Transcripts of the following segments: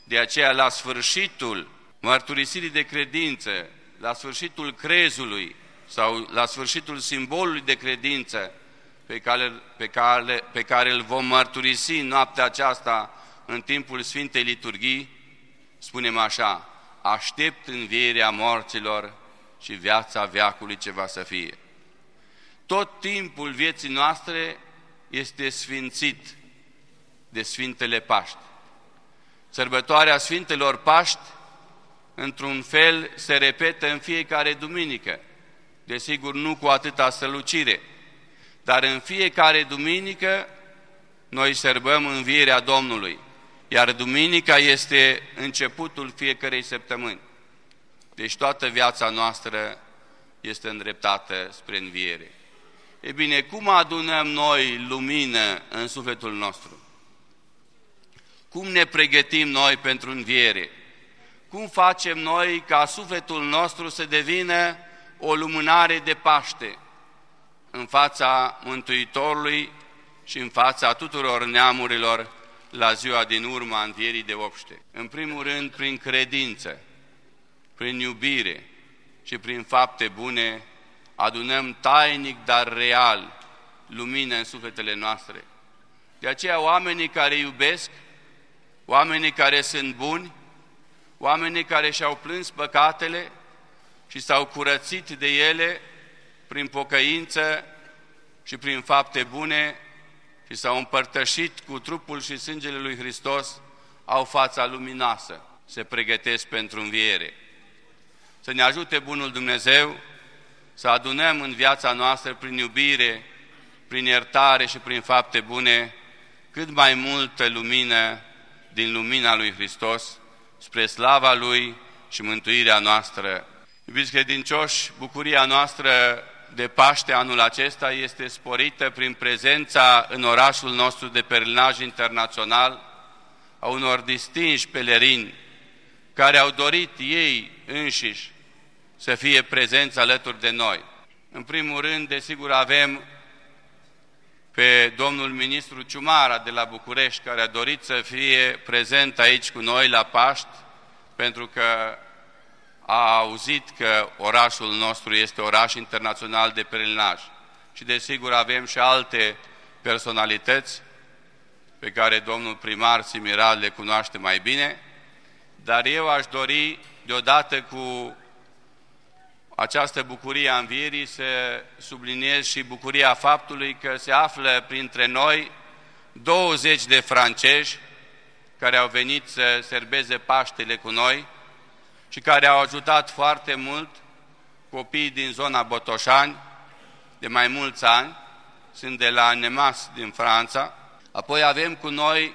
De aceea, la sfârșitul mărturisirii de credință, la sfârșitul crezului sau la sfârșitul simbolului de credință pe care îl vom mărturisi noaptea aceasta în timpul Sfintei Liturghii, spunem așa: aștept învierea morților și viața veacului ce va să fie. Tot timpul vieții noastre este sfințit de Sfintele Paști. Sărbătoarea Sfintelor Paști, într-un fel, se repetă în fiecare duminică. Desigur, nu cu atâta strălucire, dar în fiecare duminică noi sărbăm învierea Domnului, iar duminica este începutul fiecărei săptămâni. Deci toată viața noastră este îndreptată spre înviere. E bine, cum adunăm noi lumină în sufletul nostru? Cum ne pregătim noi pentru înviere? Cum facem noi ca sufletul nostru să devină o lumânare de Paște în fața Mântuitorului și în fața tuturor neamurilor la ziua din urmă a învierii de obște? În primul rând, prin credință, prin iubire și prin fapte bune, adunăm tainic, dar real, lumină în sufletele noastre. De aceea, oamenii care iubesc, oamenii care sunt buni, oamenii care și-au plâns păcatele și s-au curățit de ele prin pocăință și prin fapte bune și s-au împărtășit cu trupul și sângele lui Hristos, au fața luminoasă, se pregătesc pentru înviere. Să ne ajute bunul Dumnezeu să adunăm în viața noastră prin iubire, prin iertare și prin fapte bune cât mai multă lumină din lumina lui Hristos spre slava Lui și mântuirea noastră. Iubiți credincioși, bucuria noastră de Paște anul acesta este sporită prin prezența în orașul nostru de pelerinaj internațional a unor distinși pelerini care au dorit ei înșiși să fie prezenți alături de noi. În primul rând, desigur, avem pe domnul ministru Ciumara de la București, care a dorit să fie prezent aici cu noi la Paști, pentru că a auzit că orașul nostru este oraș internațional de pelerinaj. Și desigur avem și alte personalități pe care domnul primar Simiral le cunoaște mai bine, dar eu aș dori, deodată cu această bucurie a învierii, să subliniez și bucuria faptului că se află printre noi 20 de francezi care au venit să serbeze Paștele cu noi și care au ajutat foarte mult copiii din zona Botoșani de mai mulți ani, sunt de la Nemas din Franța. Apoi avem cu noi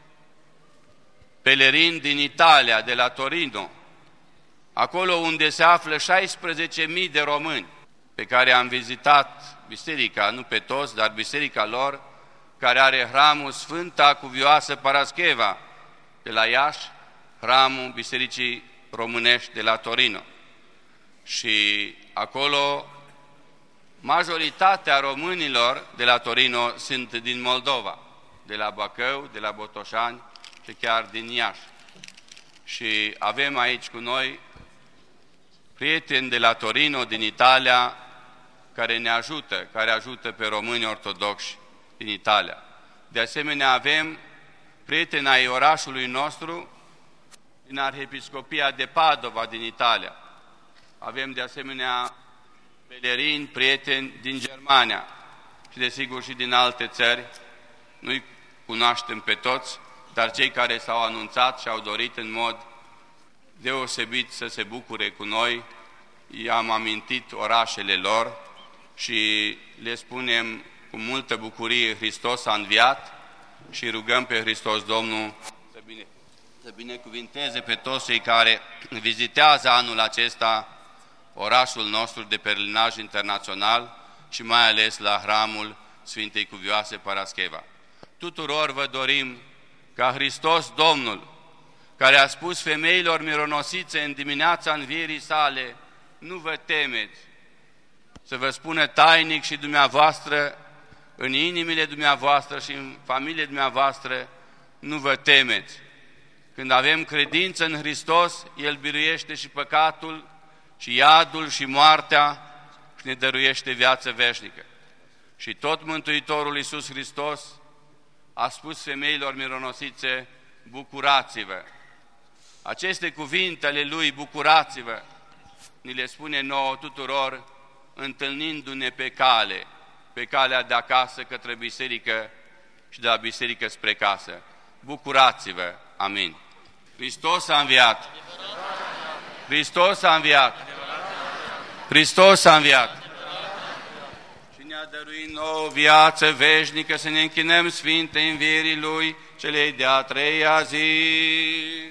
pelerini din Italia, de la Torino, acolo unde se află 16.000 de români pe care am vizitat biserica, nu pe toți, dar biserica lor, care are hramul Sfânta Cuvioasă Parascheva de la Iași, hramul Bisericii Românești de la Torino. Și acolo majoritatea românilor de la Torino sunt din Moldova, de la Bacău, de la Botoșani și chiar din Iași. Și avem aici cu noi prieteni de la Torino, din Italia, care ne ajută, care ajută pe români ortodoxi din Italia. De asemenea, avem prieteni ai orașului nostru din Arhiepiscopia de Padova din Italia. Avem de asemenea pelerini, prieteni din Germania și desigur și din alte țări. Nu-i cunoaștem pe toți, dar cei care s-au anunțat și au dorit în mod deosebit să se bucure cu noi, i-am amintit orașele lor și le spunem cu multă bucurie: Hristos a înviat, și rugăm pe Hristos Domnul să binecuvinteze pe toți cei care vizitează anul acesta orașul nostru de pelerinaj internațional și mai ales la hramul Sfintei Cuvioase Parascheva. Tuturor vă dorim ca Hristos Domnul, care a spus femeilor mironosițe în dimineața învierii sale: nu vă temeți, să vă spună tainic și dumneavoastră, în inimile dumneavoastră și în familiile dumneavoastră: nu vă temeți. Când avem credință în Hristos, El biruiește și păcatul, și iadul, și moartea, și ne dăruiește viață veșnică. Și tot Mântuitorul Iisus Hristos a spus femeilor mironosițe, bucurați-vă. Aceste cuvinte ale Lui, bucurați-vă, ni le spune nouă tuturor, întâlnindu-ne pe calea de acasă către biserică și de la biserică spre casă. Bucurați-vă! Amin! Hristos a înviat! Hristos a înviat! Hristos a înviat! Și ne-a dăruit nouă viață veșnică să ne închinăm sfinte învierii Lui celei de-a treia zi.